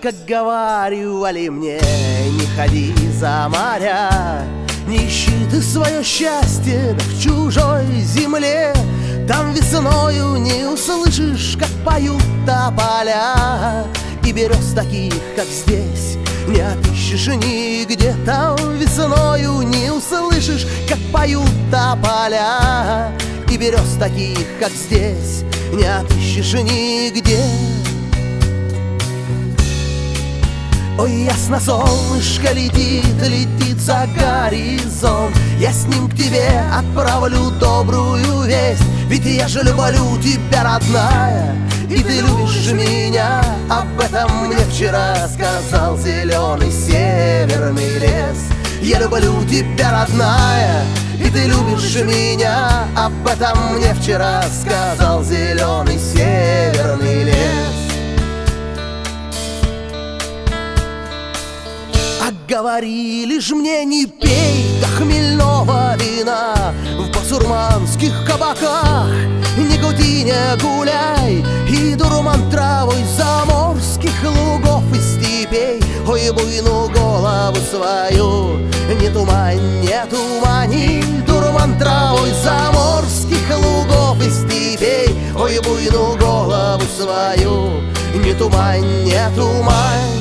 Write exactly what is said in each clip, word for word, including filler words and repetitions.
как говаривали мне, не ходи за моря, не ищи ты свое счастье в чужой земле. Там весною не услышишь, как поют тополя, и берез таких, как здесь, не отыщешь нигде. Там весною не услышишь, как поют тополя, и берез таких, как здесь, не отыщешь нигде. Ой, ясно солнышко летит, летит за горизонт. Я с ним к тебе отправлю добрую весть. Ведь я же люблю тебя, родная, и ты любишь меня. Об этом мне вчера сказал зеленый северный лес. Я люблю тебя, родная, и ты любишь меня. Об этом мне вчера сказал зеленый северный лес. А говорили ж мне, не пей до хмельного вина в басурманских кабаках, не гуди, не гуляй, и дурман травой заморских лугов и степей. Ой, буйну голову свою, не тумань, не тумани, дурман травой заморских лугов и степей. Ой, буйну голову свою, не тумань, не тумань.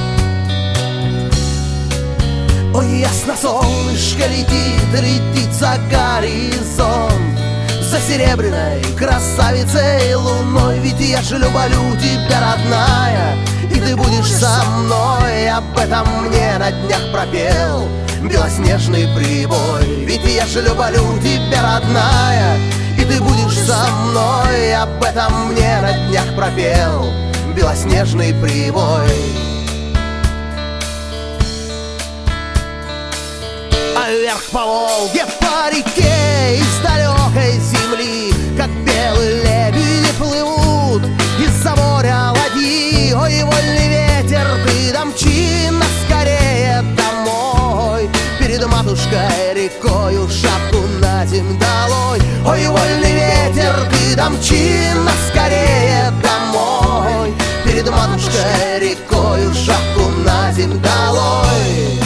Ой, ясно солнышко летит, летит за горизонт, за серебряной красавицей луной. Ведь я же люблю тебя, родная, и ты будешь со мной. Об этом мне на днях пропел белоснежный прибой. Ведь я же люблю тебя, родная, и ты будешь со мной. Об этом мне на днях пропел белоснежный прибой. А вверх по Волге, по реке, из далекой земли, как белые лебеди плывут из-за моря ладьи. Ой, вольный ветер, ты домчи нас скорее домой. Перед матушкой рекою шапку на земь долой. Ой, вольный ветер, ты домчи нас скорее домой. Перед матушкой рекою шапку на земь долой.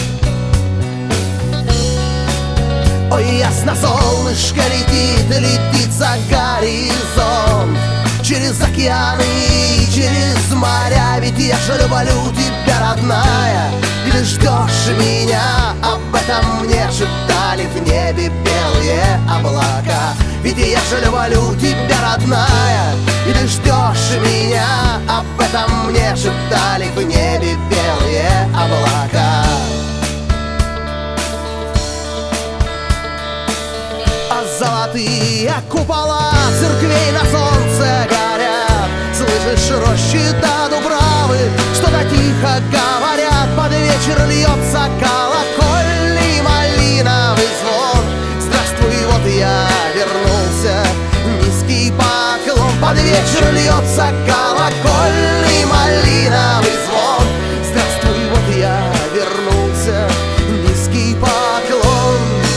Ой, ясно солнышко летит, летит за горизонт, через океаны и через моря. Ведь я же люблю тебя, родная, и ты ждешь меня. Об этом мне шептали в небе белые облака. Ведь я же люблю тебя, родная, и ты ждешь меня. Об этом мне шептали в небе белые облака. Золотые купола церквей на солнце горят. Слышишь, рощи до дубравы что-то тихо говорят. Под вечер льется колокольный малиновый звон. Здравствуй, вот я вернулся, низкий поклон. Под вечер льется колокольный малиновый звон. Здравствуй, вот я вернулся, низкий поклон.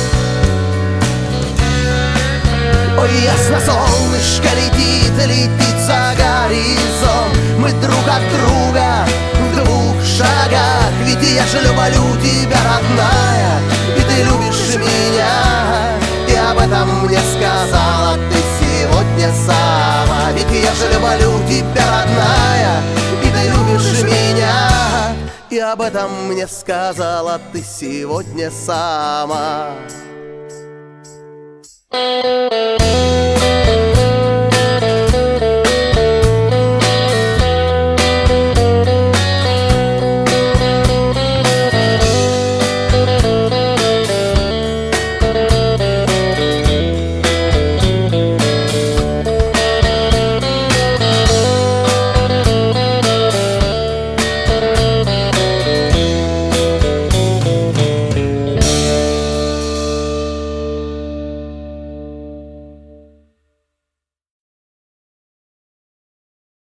Ой, ясно солнышко летит, летит за горизонт. Мы друг от друга в двух шагах. Ведь я же люблю тебя, родная, и ты любишь меня. И об этом мне сказала ты сегодня сама. Ведь я же люблю тебя, родная, и ты любишь меня. И об этом мне сказала ты сегодня сама. Thank you.